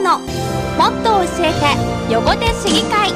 のもっと教えて横手市議会。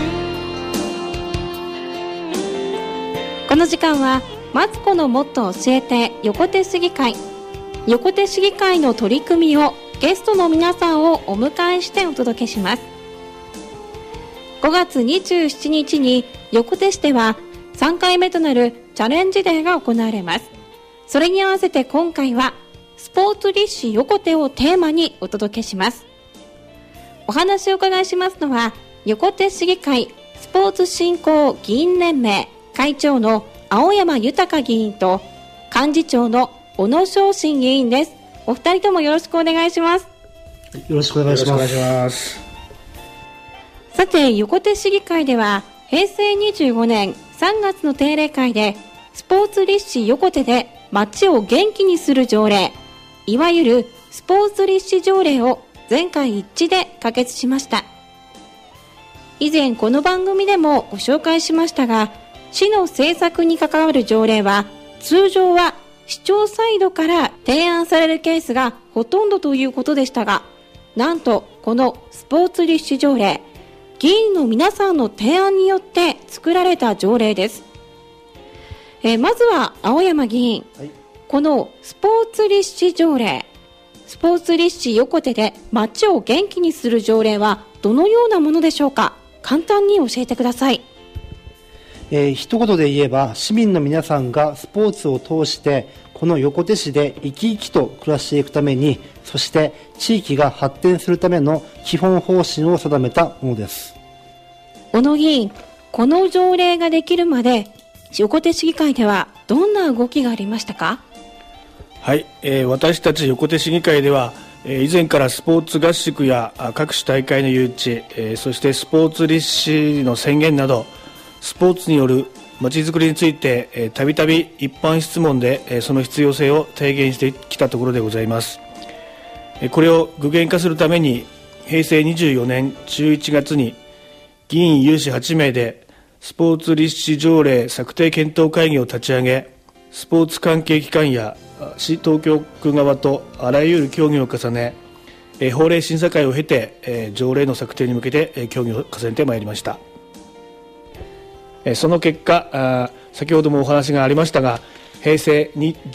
この時間はマツコのもっと教えて横手市議会。横手市議会の取り組みをゲストの皆さんをお迎えしてお届けします。5月27日に横手市では3回目となるチャレンジデーが行われます。それに合わせて今回はスポーツ立志横手をテーマにお届けします。お話をお伺いしますのは横手市議会スポーツ振興議員連盟会長の青山豊議員と幹事長の小野昌信議員です。お二人ともよろしくお願いします。 よろしくお願いします。 さて、横手市議会では平成25年3月の定例会でスポーツ立志横手で街を元気にする条例、いわゆるスポーツ立志条例を全会一致で可決しました。以前この番組でもご紹介しましたが、市の政策に関わる条例は通常は市長サイドから提案されるケースがほとんどということでしたが、なんとこのスポーツ立志条例、議員の皆さんの提案によって作られた条例です。まずは青山議員、はい、このスポーツ立志条例、スポーツ立志横手で街を元気にする条例はどのようなものでしょうか。簡単に教えてください。 一言で言えば、市民の皆さんがスポーツを通してこの横手市で生き生きと暮らしていくために、そして地域が発展するための基本方針を定めたものです。 小野議員、この条例ができるまで横手市議会ではどんな動きがありましたか。 はい、私たち横手市議会では、以前からスポーツ合宿や各種大会の誘致、そしてスポーツ立志の宣言などスポーツによるまちづくりについてたびたび一般質問でその必要性を提言してきたところでございます。これを具現化するために平成24年11月に議員有志8名でスポーツ立志条例策定検討会議を立ち上げ、スポーツ関係機関や市東京区側とあらゆる協議を重ね、法令審査会を経て条例の策定に向けて協議を重ねてまいりました。その結果、先ほどもお話がありましたが、平成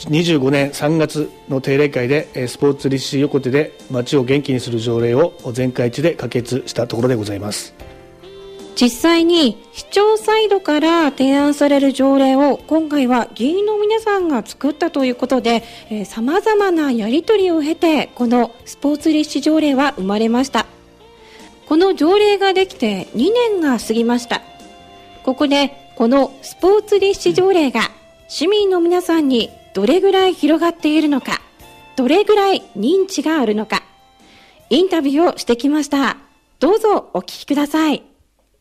25年3月の定例会でスポーツ立志横手で街を元気にする条例を全会一致で可決したところでございます。 実際に市長サイドから提案される条例を今回は議員の皆さんが作ったということで、様々なやり取りを経てこのスポーツ立志条例は生まれました。この条例ができて2年が過ぎました。ここでこのスポーツ立志条例が市民の皆さんにどれぐらい広がっているのか、どれぐらい認知があるのか、インタビューをしてきました。どうぞお聞きください。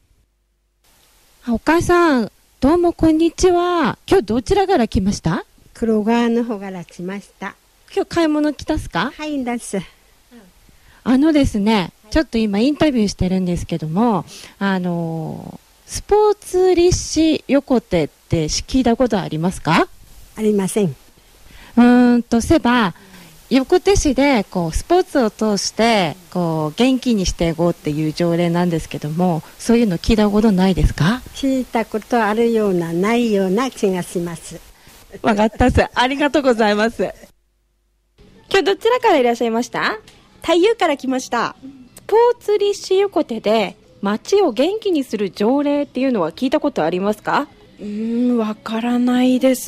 お母さん、どうもこんにちは。今日どちらから来ました？ 黒川の方から来ました。 今日買い物来たっすか？ はいです。 ですね、ちょっと今インタビューしてるんですけども、スポーツ立志横手って聞いたことありますか？ ありません。 せば横手市でスポーツを通して元気にしていこうっていう条例なんですけども、そういうの聞いたことないですか？ 聞いたことあるようなないような気がします。 わかったっす。ありがとうございます。今日どちらからいらっしゃいました？ 太陽から来ました。 スポーツ立志横手で街を元気にする条例っていうのは聞いたことありますか？ わからないです。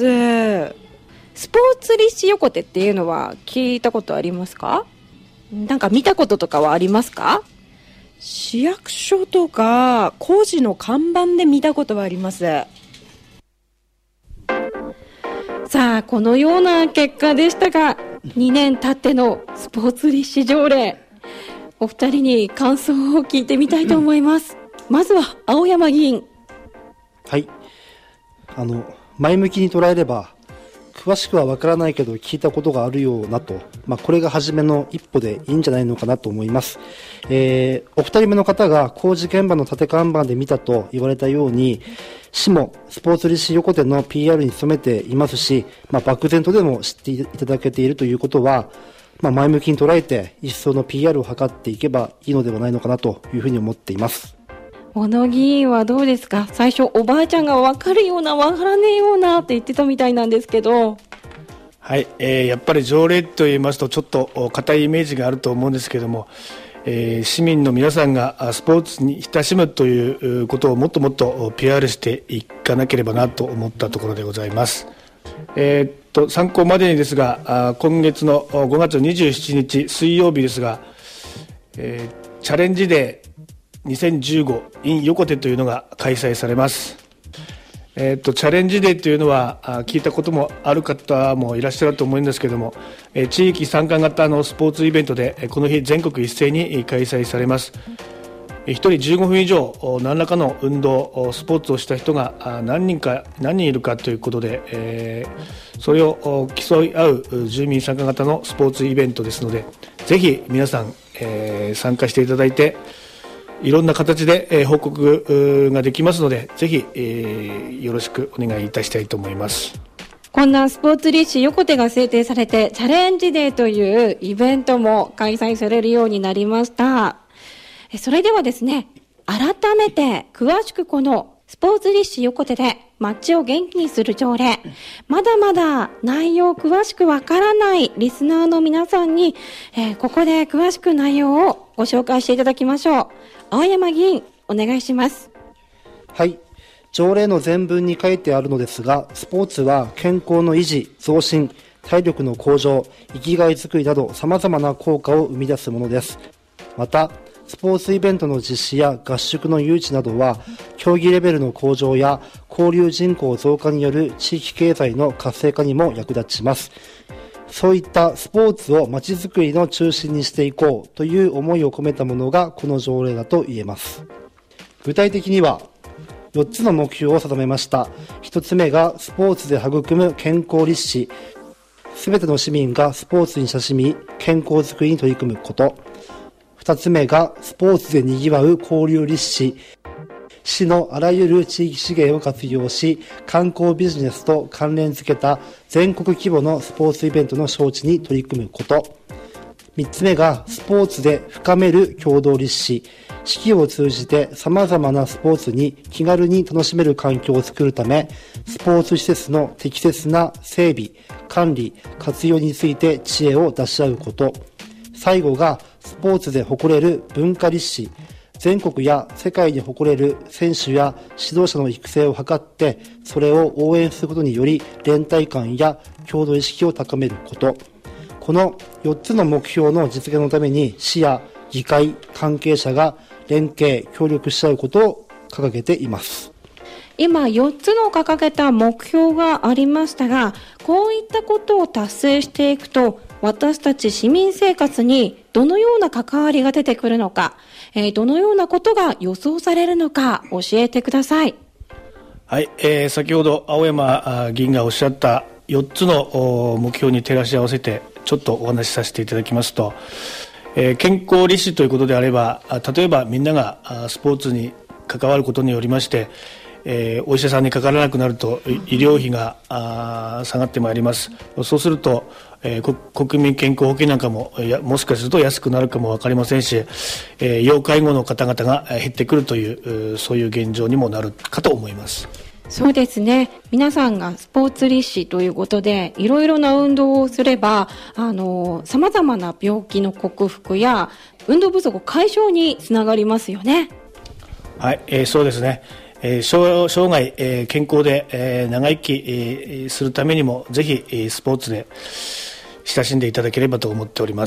スポーツ立志横手っていうのは聞いたことありますか？なんか見たこととかはありますか？ 市役所とか工事の看板で見たことはあります。 さあ、このような結果でしたが、2年経ってのスポーツ立志条例、お二人に感想を聞いてみたいと思います。まずは青山議員。 はい、前向きに捉えれば詳しくは分からないけど聞いたことがあるようなと、これが初めの一歩でいいんじゃないのかなと思います。お二人目の方が工事現場の縦看板で見たと言われたように、市もスポーツ立志横手の PR に努めていますし、漠然とでも知っていただけているということは、 前向きに捉えて一層の PR を図っていけばいいのではないのかなというふうに思っています。 小野議員はどうですか？最初おばあちゃんが分かるような分からねえようなって言ってたみたいなんですけど。 はい、やっぱり条例と言いますとちょっと固いイメージがあると思うんですけども、市民の皆さんがスポーツに親しむということをもっともっと PR していかなければなと思ったところでございます。参考までにですが、今月の5月27日水曜日ですが、チャレンジデー2015 in 横手というのが開催されます。チャレンジデーというのは聞いたこともある方もいらっしゃると思うんですけれども、地域参加型のスポーツイベントでこの日全国一斉に開催されます。1人15分以上何らかの運動スポーツをした人が何人いるかということで、それを競い合う住民参加型のスポーツイベントですので、ぜひ皆さん、参加していただいていろんな形で報告ができますので、ぜひよろしくお願いいたしたいと思います。 こんなスポーツ立志横手が制定されてチャレンジデーというイベントも開催されるようになりました。それではですね、改めて詳しくこのスポーツ立志横手で街を元気にする条例、まだまだ内容詳しくわからないリスナーの皆さんに、ここで詳しく内容をご紹介していただきましょう。青山議員、お願いします。 はい。条例の前文に書いてあるのですが、スポーツは健康の維持、増進、体力の向上、生きがいづくりなど様々な効果を生み出すものです。また、スポーツイベントの実施や合宿の誘致などは、競技レベルの向上や交流人口増加による地域経済の活性化にも役立ちます。そういったスポーツをまちづくりの中心にしていこうという思いを込めたものがこの条例だと言えます。具体的には、4つの目標を定めました。1つ目がスポーツで育む健康立志。すべての市民がスポーツに親しみ、健康づくりに取り組むこと。2つ目がスポーツで賑わう交流立志。市のあらゆる地域資源を活用し、観光ビジネスと関連付けた全国規模のスポーツイベントの招致に取り組むこと。3つ目がスポーツで深める共同立志。四季を通じて様々なスポーツに気軽に楽しめる環境を作るため、スポーツ施設の適切な整備、管理、活用について知恵を出し合うこと。最後がスポーツで誇れる文化立志。全国や世界に誇れる選手や指導者の育成を図って、それを応援することにより連帯感や共同意識を高めること。この4つの目標の実現のために市や議会、関係者が連携、協力し合うことを掲げています。 今4つの掲げた目標がありましたが、こういったことを達成していくと、私たち市民生活にどのような関わりが出てくるのか、どのようなことが予想されるのか教えてください。 はい、先ほど青山議員がおっしゃった4つの目標に照らし合わせてちょっとお話しさせていただきますと、健康立志ということであれば、例えばみんながスポーツに関わることによりまして、お医者さんにかからなくなると医療費が下がってまいります。そうすると、国民健康保険なんかももしかすると安くなるかも分かりませんし、要介護の方々が減ってくるというそういう現状にもなるかと思います。 そうですね。皆さんがスポーツ立志ということでいろいろな運動をすれば様々な病気の克服や運動不足解消につながりますよね。 はい、そうですね。生涯、健康で、長生き、するためにもぜひ、スポーツで親しんでいただければと思っております。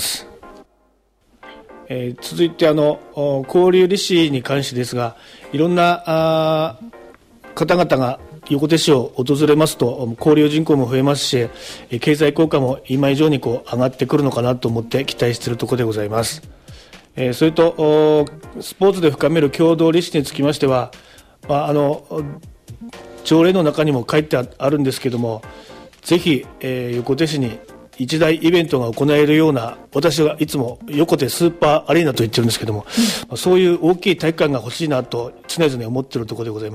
続いて交流立志に関してですが、いろんな方々が横手市を訪れますと交流人口も増えますし、経済効果も今以上に上がってくるのかなと思って期待しているところでございます。それとスポーツで深める共同立志につきましては、条例の中にも書いてあるんですけども、ぜひ、横手市に一大イベントが行えるような、私はいつも横手スーパーアリーナと言ってるんですけども、そういう大きい体育館が欲しいなと常々思っているところでございます。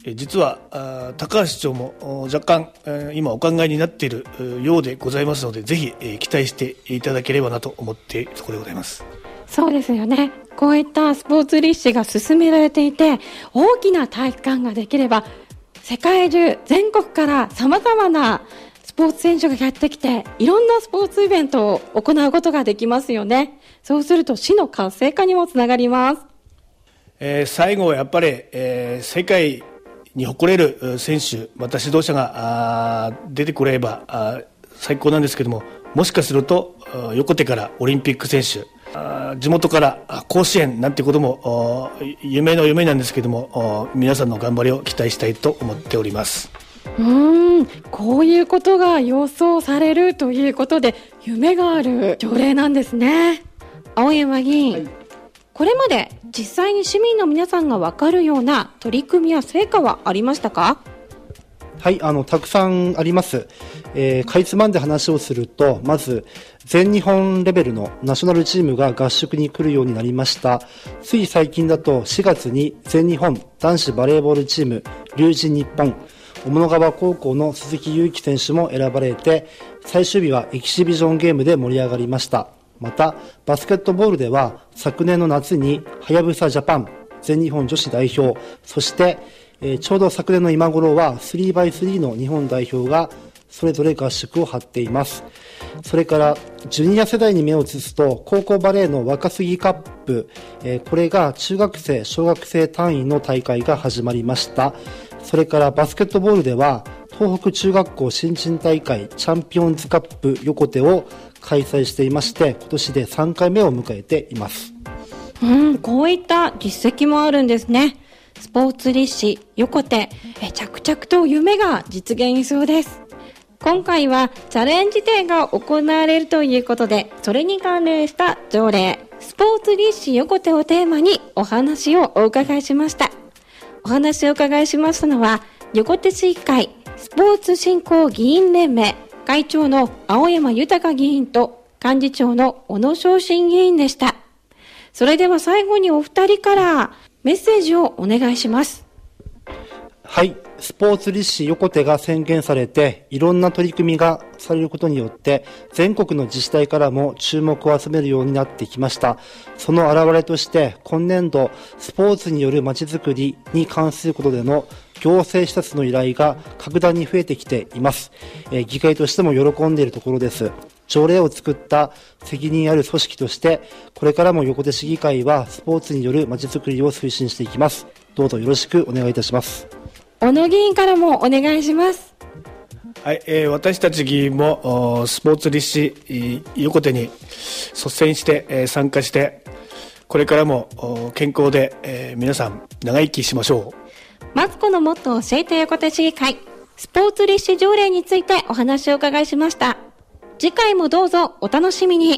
実は高橋市長も若干今お考えになっているようでございますので、ぜひ期待していただければなと思っているところでございます。 そうですよね。こういったスポーツ立志が進められていて、大きな体育館ができれば、世界中全国から様々なスポーツ選手がやってきて、いろんなスポーツイベントを行うことができますよね。そうすると市の活性化にもつながります。 最後はやっぱり、世界に誇れる選手、また指導者が出てくれば最高なんですけども、もしかすると横手からオリンピック選手、地元から甲子園なんてことも夢の夢なんですけども、皆さんの頑張りを期待したいと思っております。 こういうことが予想されるということで、夢がある条例なんですね。青山議員、はい、これまで実際に市民の皆さんが分かるような取り組みや成果はありましたか？ はい、たくさんあります。かいつまんで話をすると、まず全日本レベルのナショナルチームが合宿に来るようになりました。つい最近だと4月に全日本男子バレーボールチーム龍神日本雄物川高校の鈴木勇樹選手も選ばれて、最終日はエキシビジョンゲームで盛り上がりました。またバスケットボールでは昨年の夏にはやぶさジャパン全日本女子代表、そしてちょうど昨年の今頃は 3x3 の日本代表がそれぞれ合宿を張っています。それからジュニア世代に目を移すと、高校バレーの若杉カップ、これが中学生小学生単位の大会が始まりました。それからバスケットボールでは東北中学校新人大会チャンピオンズカップ横手を開催していまして、今年で3回目を迎えています。 こういった実績もあるんですね。スポーツ立志横手、着々と夢が実現しそうです。今回はチャレンジデーが行われるということで、それに関連した条例スポーツ立志横手をテーマにお話をお伺いしました。お話をお伺いしましたのは、横手市議会スポーツ振興議員連盟会長の青山豊議員と幹事長の小野昇進議員でした。それでは最後にお二人からメッセージをお願いします。 はい、スポーツ立志横手が宣言されて、いろんな取り組みがされることによって全国の自治体からも注目を集めるようになってきました。その表れとして、今年度スポーツによるまちづくりに関することでの行政施設の依頼が格段に増えてきています。議会としても喜んでいるところです。条例を作った責任ある組織として、これからも横手市議会はスポーツによるまちづくりを推進していきます。どうぞよろしくお願いいたします。 小野議員からもお願いします。 はい、私たち議員もスポーツ立志横手に率先して、参加して、これからも健康で、皆さん長生きしましょう。 マツコのもっと教えて横手市議会スポーツ立志条例についてお話をお伺いしました。次回もどうぞお楽しみに。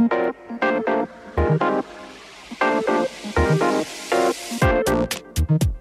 you